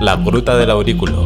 La Gruta del Aurículo.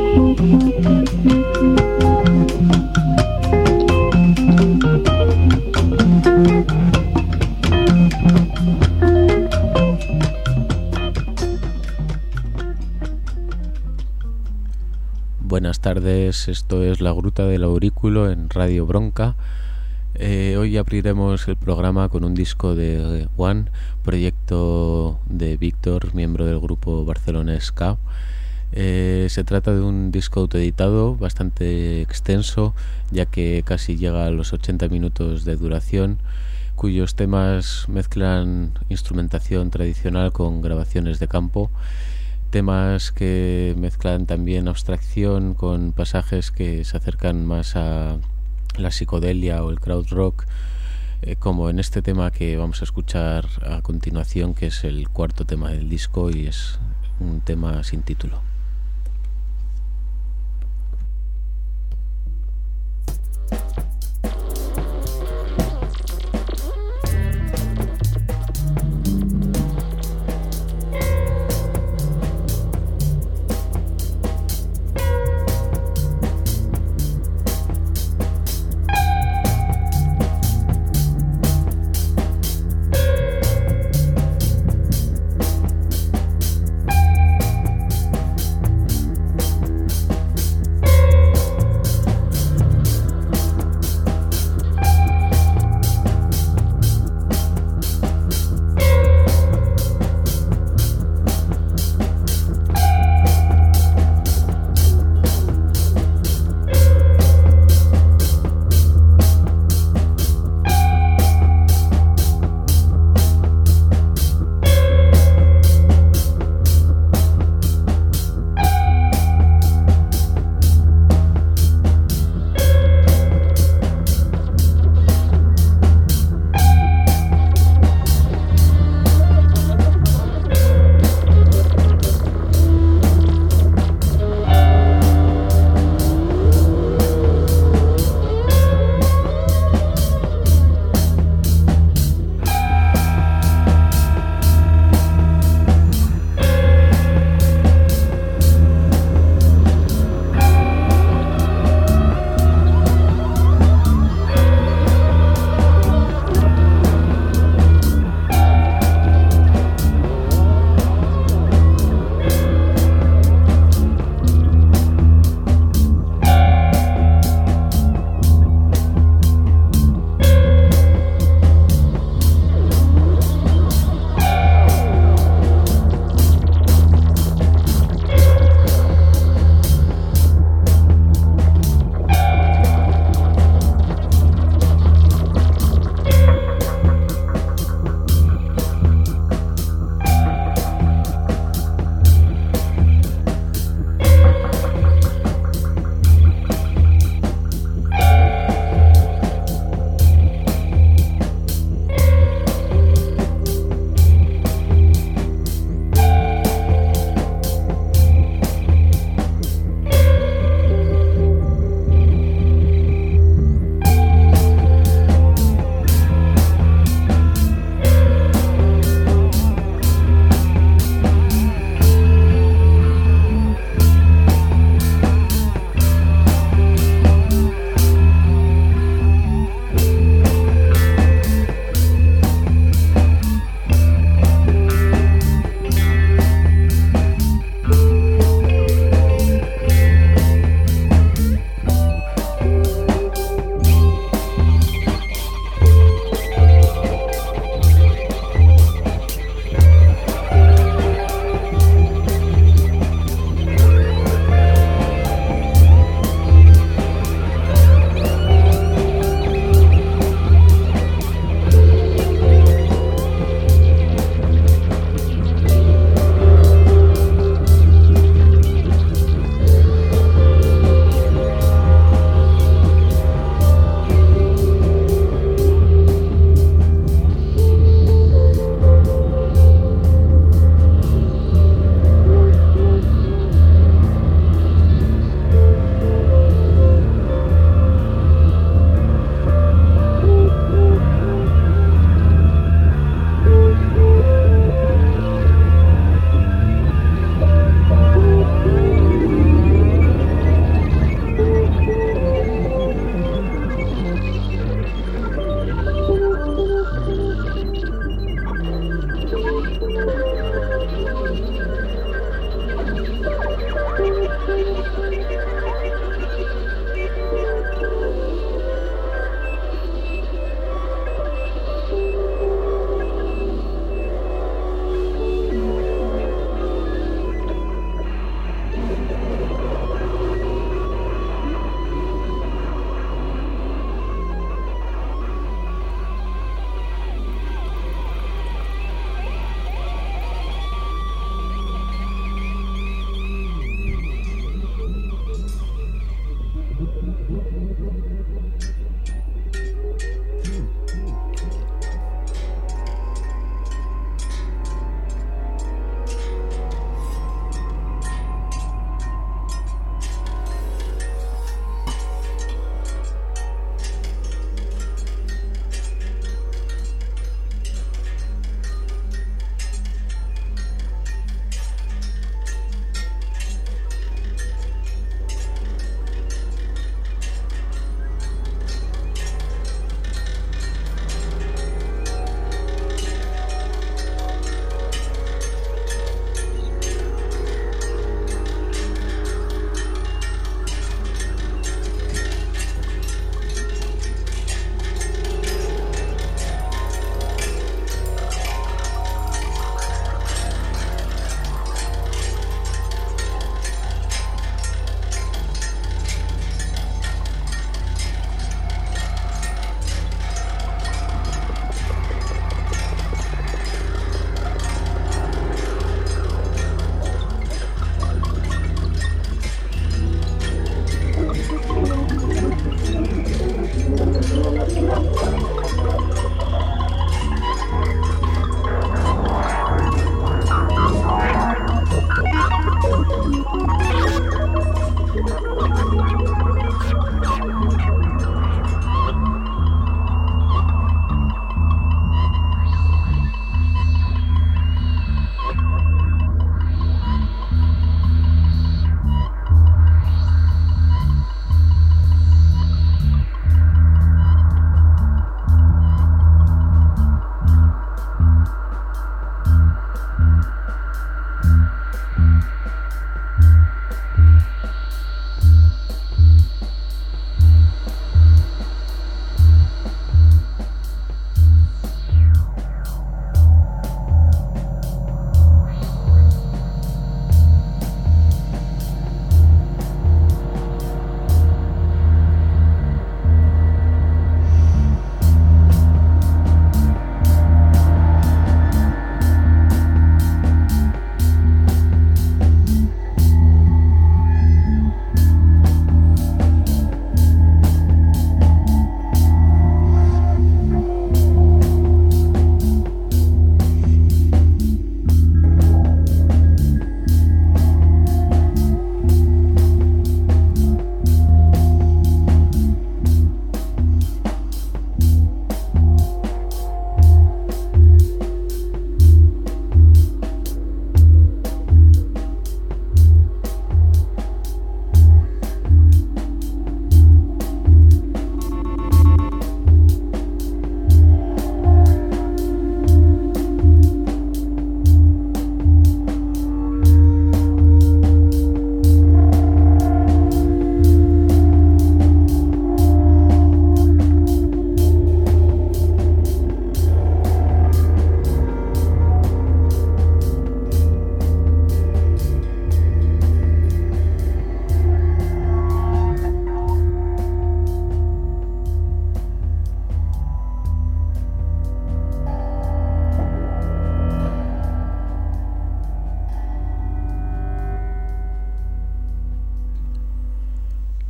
Buenas tardes, esto es La Gruta del Aurículo en Radio Bronca. Hoy abriremos el programa con un disco de One, proyecto de Víctor, miembro del grupo Barcelona Ska. Se trata de un disco autoeditado bastante extenso, ya que casi llega a los 80 minutos de duración, cuyos temas mezclan instrumentación tradicional con grabaciones de campo, temas que mezclan también abstracción con pasajes que se acercan más a la psicodelia o el crowd rock, como en este tema que vamos a escuchar a continuación, que es el cuarto tema del disco y es un tema sin título.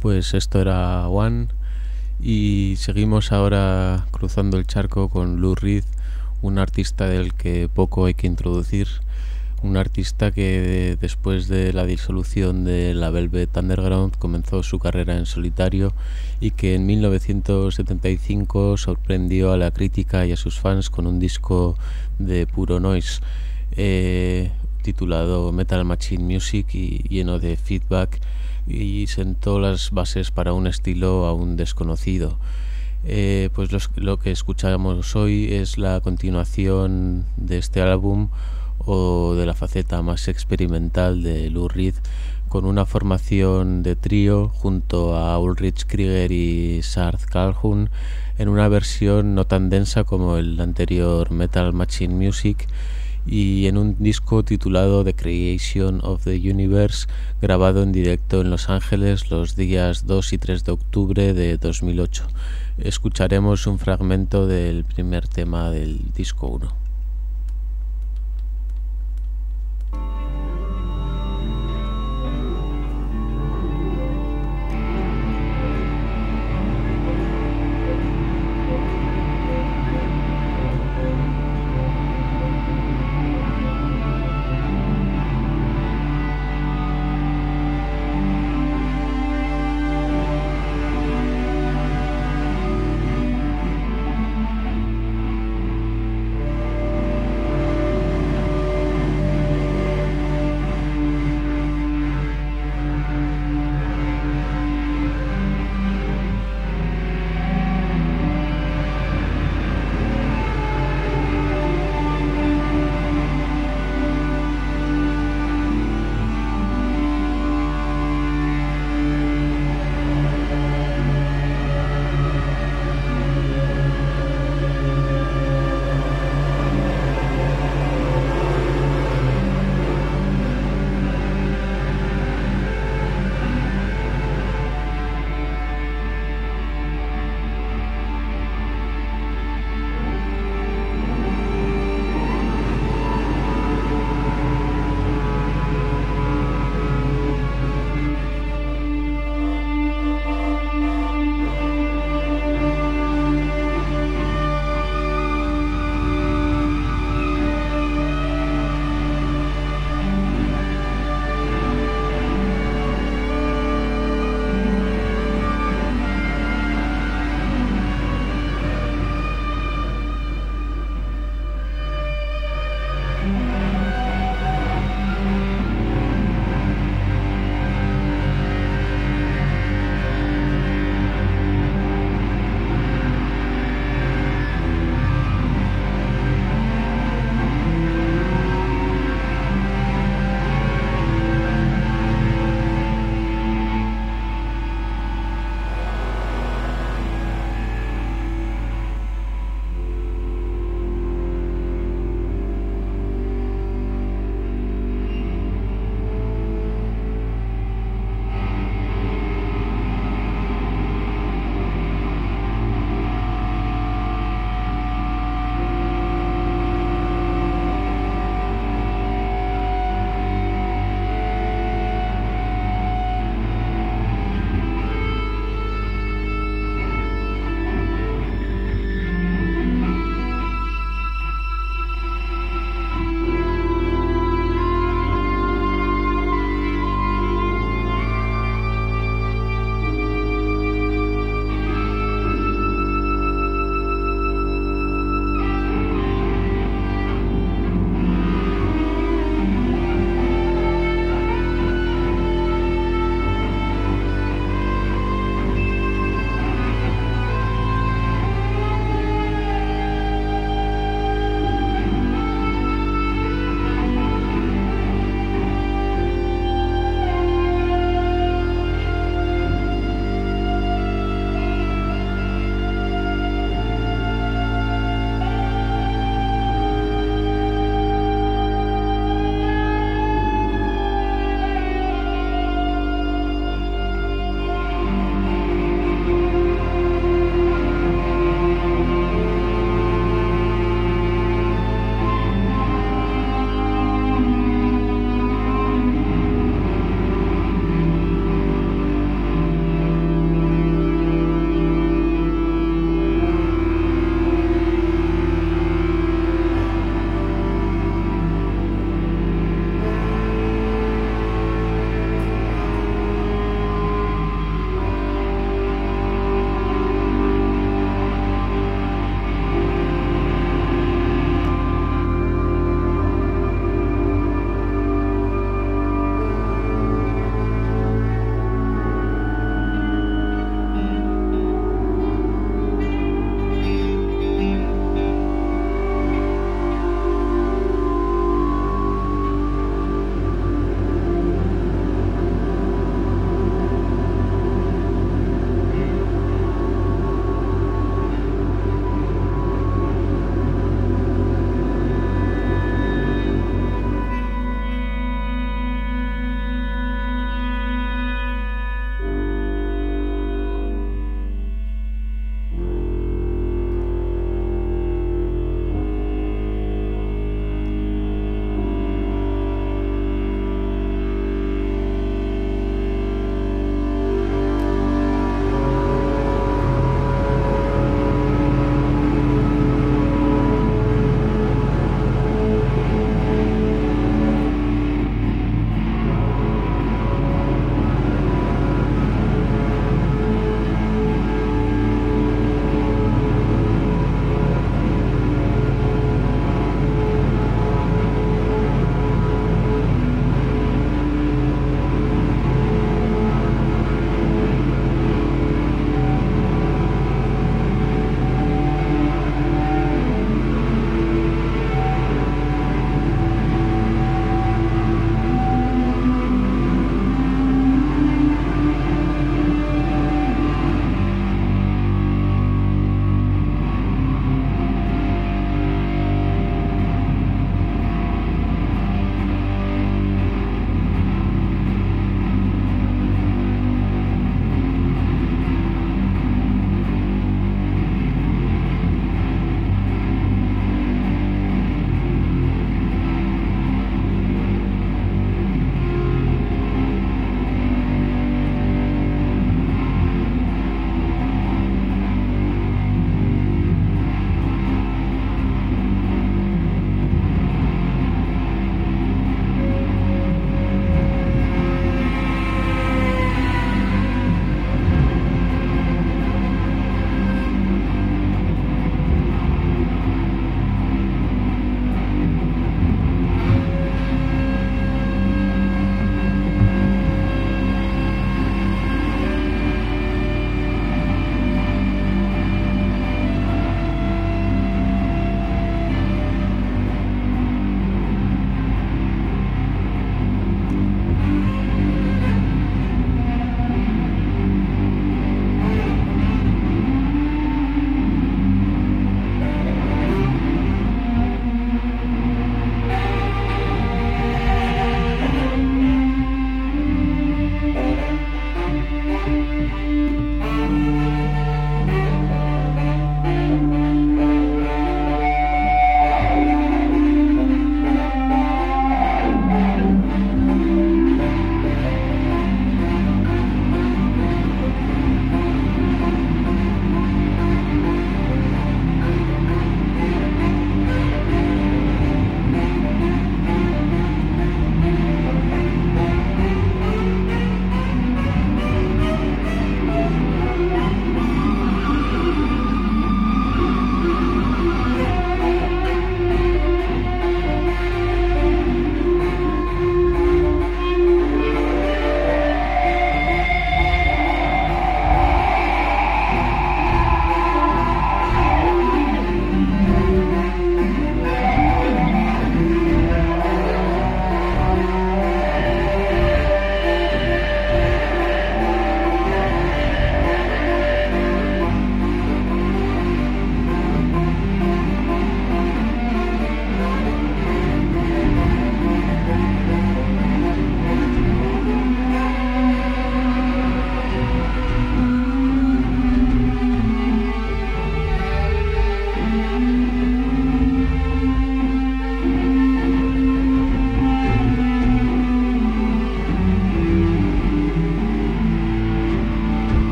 Pues esto era One y seguimos ahora cruzando el charco con Lou Reed, un artista del que poco hay que introducir, un artista que después de la disolución de la Velvet Underground comenzó su carrera en solitario y que en 1975 sorprendió a la crítica y a sus fans con un disco de puro noise titulado Metal Machine Music y lleno de feedback, y sentó las bases para un estilo aún desconocido. Pues lo que escuchamos hoy es la continuación de este álbum o de la faceta más experimental de Lou Reed, con una formación de trío junto a Ulrich Krieger y Sard Calhoun en una versión no tan densa como el anterior Metal Machine Music, y en un disco titulado The Creation of the Universe, grabado en directo en Los Ángeles los días 2 y 3 de octubre de 2008. Escucharemos un fragmento del primer tema del disco 1.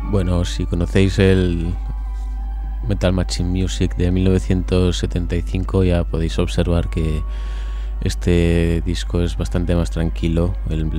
Bueno, si conocéis el Metal Machine Music de 1975 ya podéis observar que este disco es bastante más tranquilo.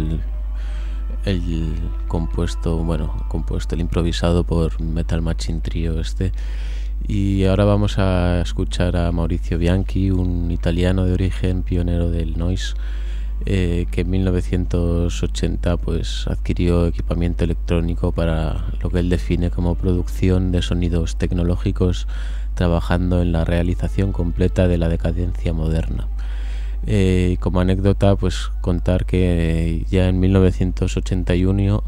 El compuesto, el improvisado por Metal Machine Trio este. Y ahora vamos a escuchar a Maurizio Bianchi, un italiano de origen, pionero del noise, que en 1980 pues adquirió equipamiento electrónico para lo que él define como producción de sonidos tecnológicos, trabajando en la realización completa de la decadencia moderna. Como anécdota, pues contar que ya en 1981,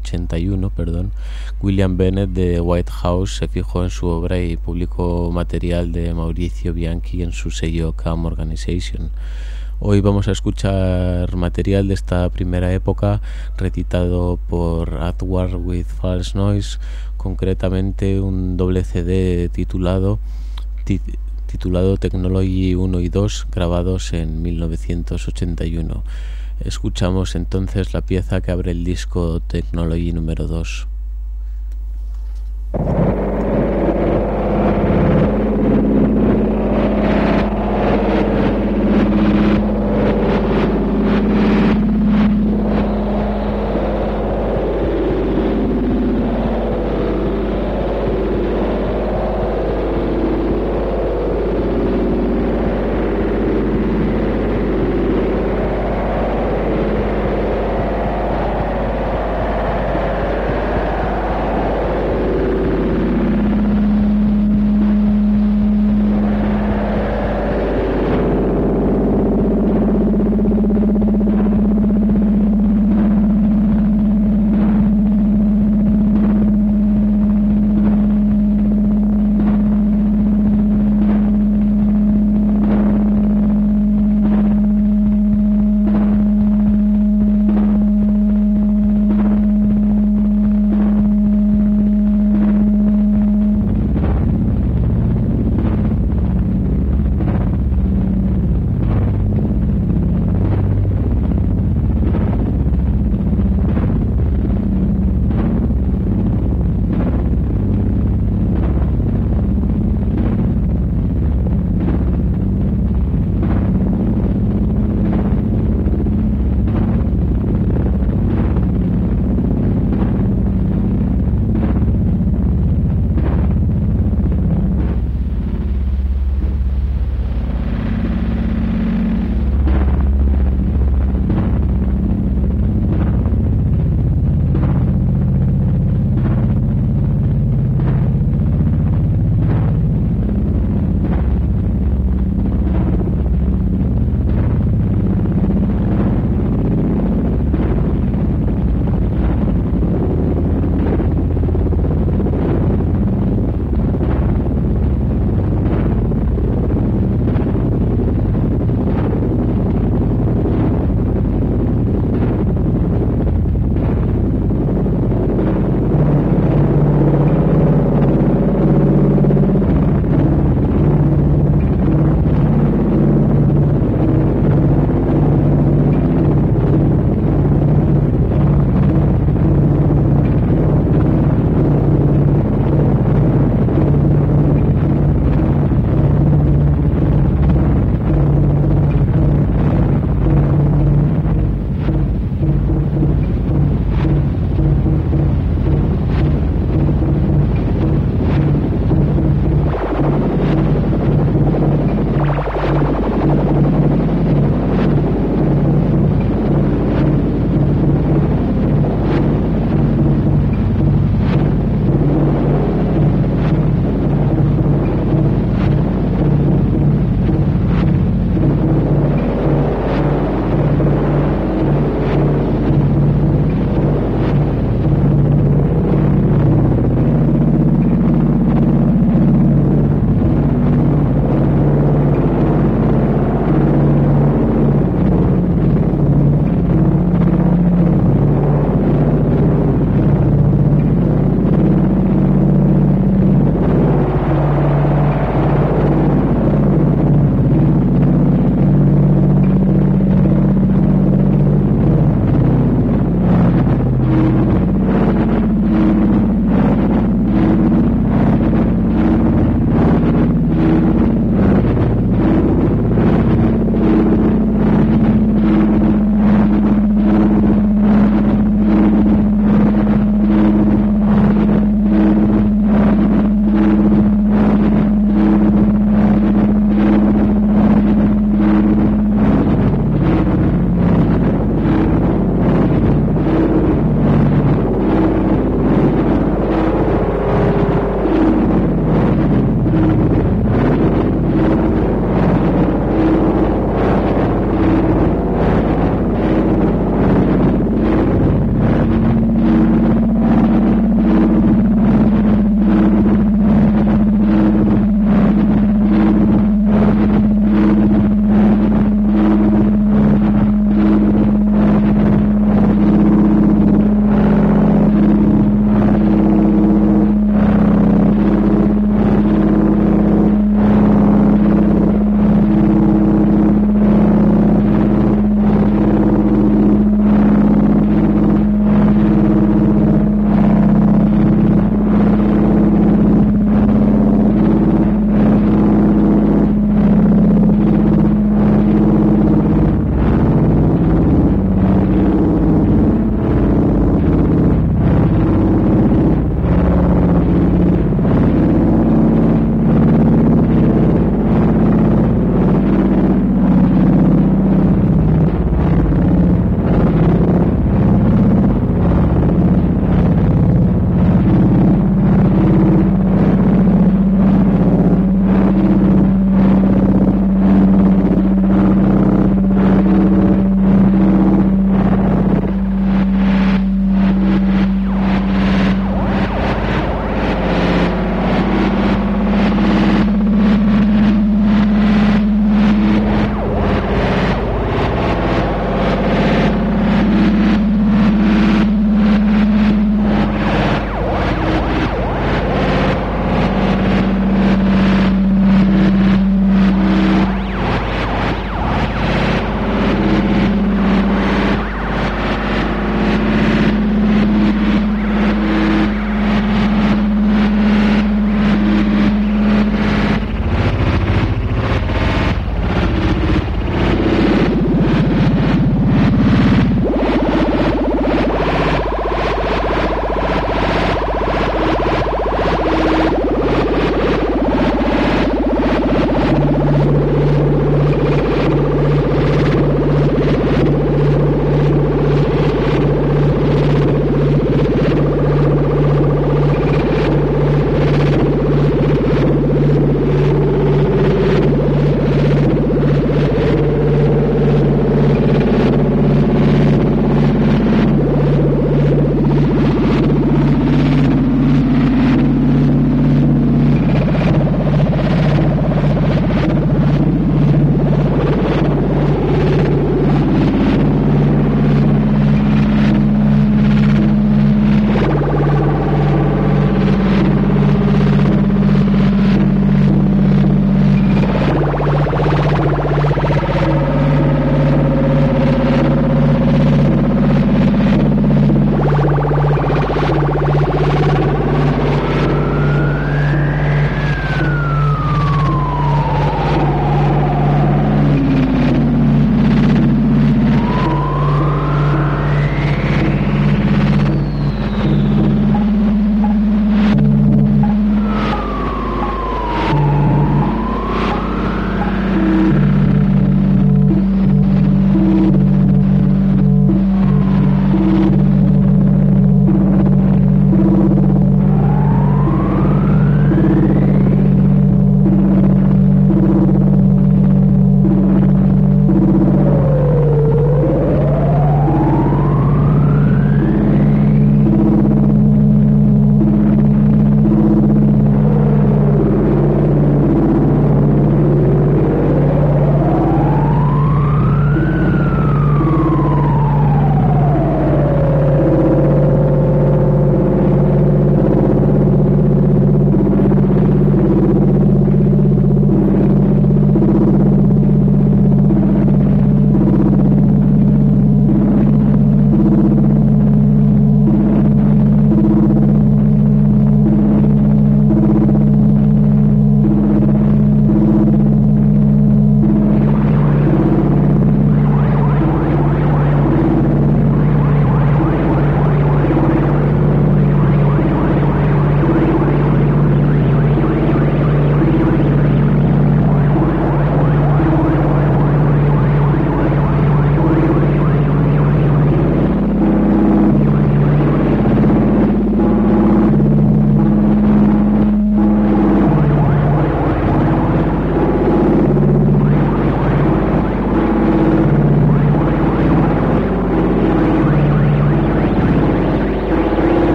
William Bennett de White House se fijó en su obra y publicó material de Maurizio Bianchi en su sello Calm Organization. Hoy vamos a escuchar material de esta primera época recitado por At War with False Noise, concretamente un doble CD titulado Technology 1 y 2, grabados en 1981. Escuchamos entonces la pieza que abre el disco Technology número 2.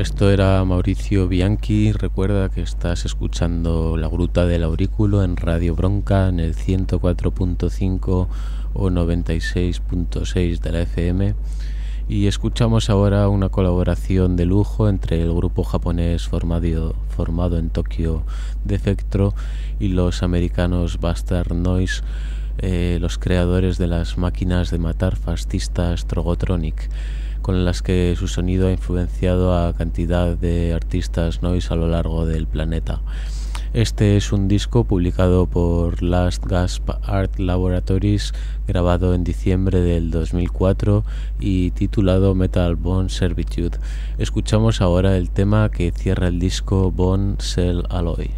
Esto era Mauricio Bianchi. Recuerda que estás escuchando La Gruta del Aurículo en Radio Bronca en el 104.5 o 96.6 de la FM. Y escuchamos ahora una colaboración de lujo entre el grupo japonés formado en Tokio Defectro y los americanos Bastard Noise, los creadores de las máquinas de matar fascistas Trogotronic, con las que su sonido ha influenciado a cantidad de artistas noise a lo largo del planeta. Este es un disco publicado por Last Gasp Art Laboratories, grabado en diciembre del 2004 y titulado Metal Bone Servitude. Escuchamos ahora el tema que cierra el disco, Bone Cell Alloy.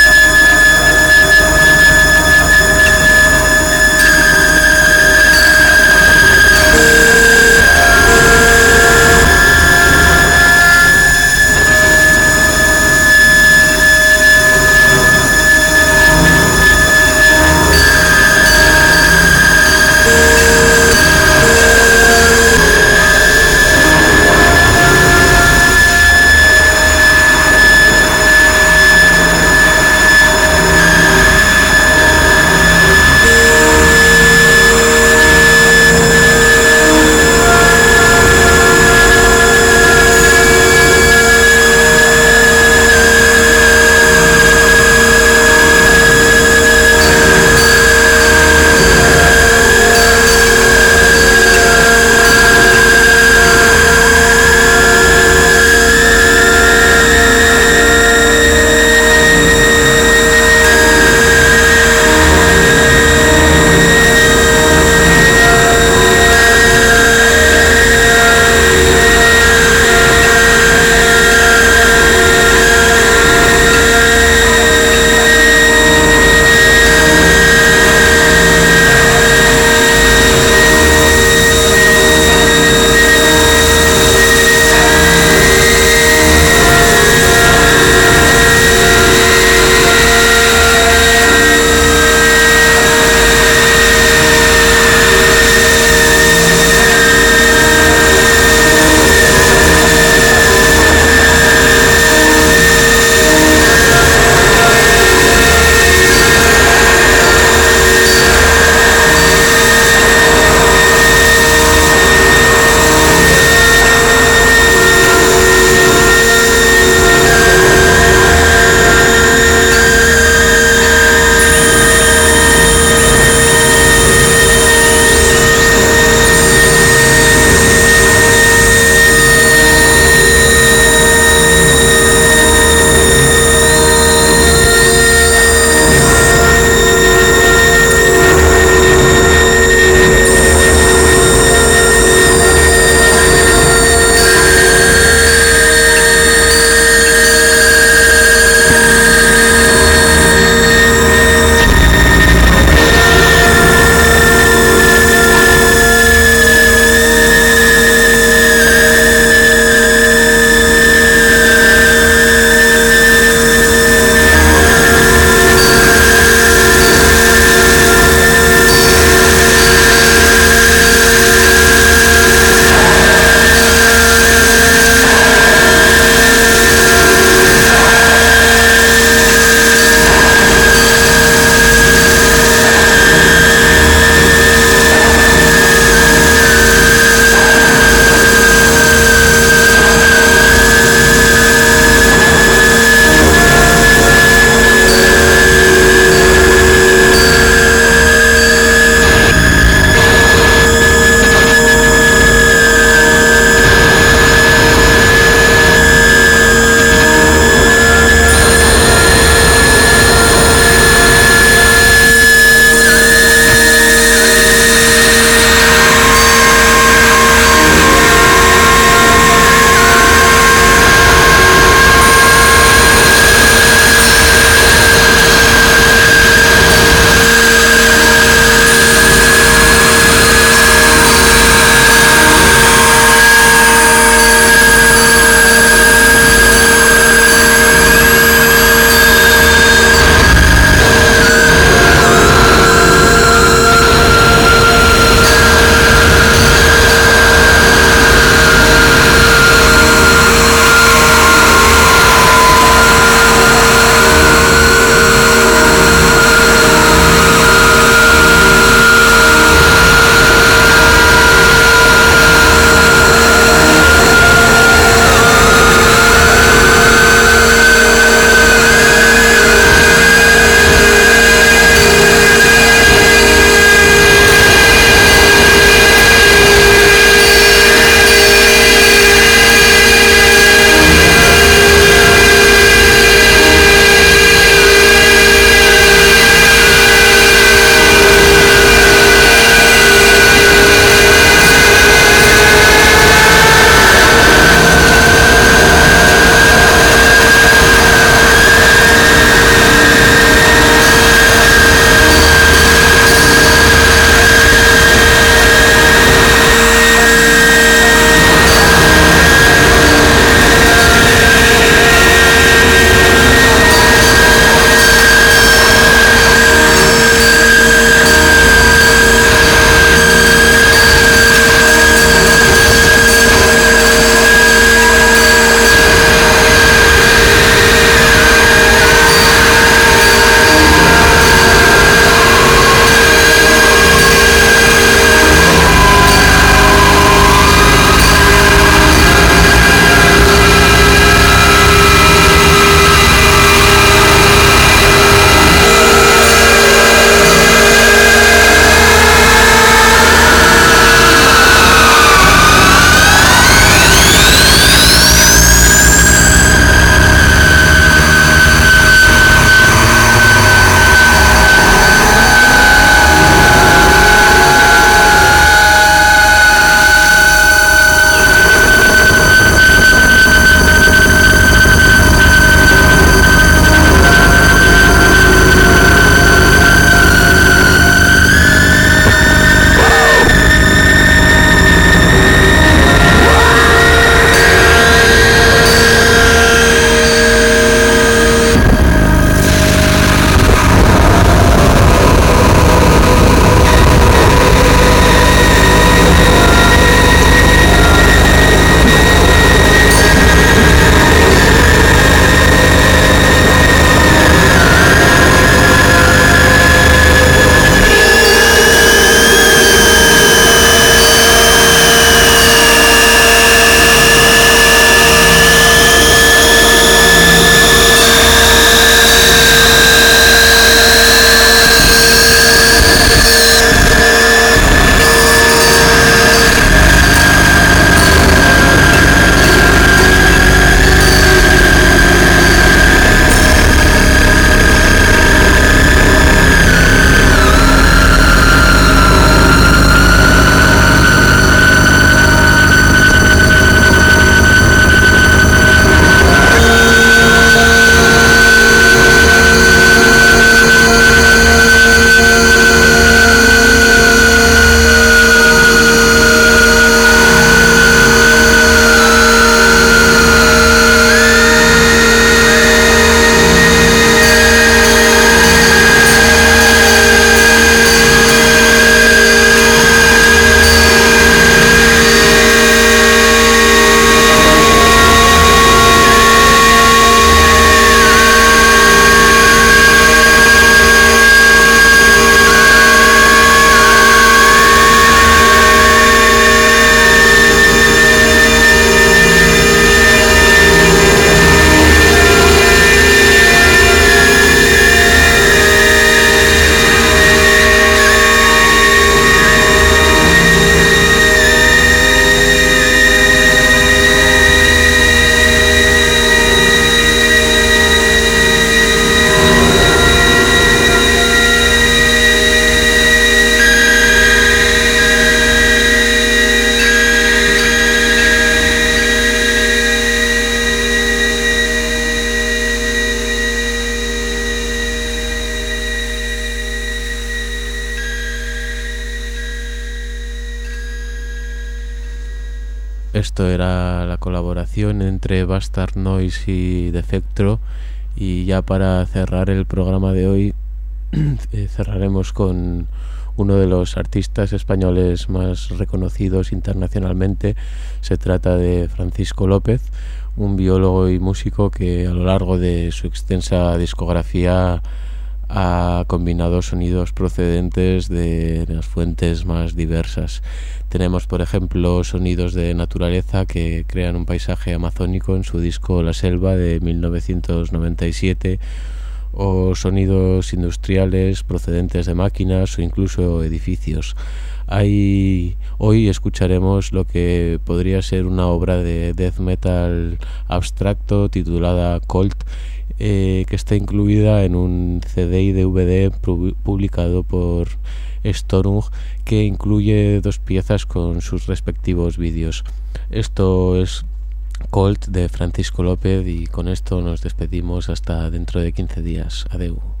Esto era la colaboración entre Bastard Noise y Defectro, y ya para cerrar el programa de hoy cerraremos con uno de los artistas españoles más reconocidos internacionalmente. Se trata de Francisco López, un biólogo y músico que a lo largo de su extensa discografía ha combinado sonidos procedentes de las fuentes más diversas. Tenemos, por ejemplo, sonidos de naturaleza que crean un paisaje amazónico en su disco La Selva de 1997, o sonidos industriales procedentes de máquinas o incluso edificios. Hoy escucharemos lo que podría ser una obra de death metal abstracto titulada Colt, que está incluida en un CD y DVD publicado por Storung, que incluye 2 piezas con sus respectivos vídeos. Esto es Colt de Francisco López, y con esto nos despedimos hasta dentro de 15 días. Adeu.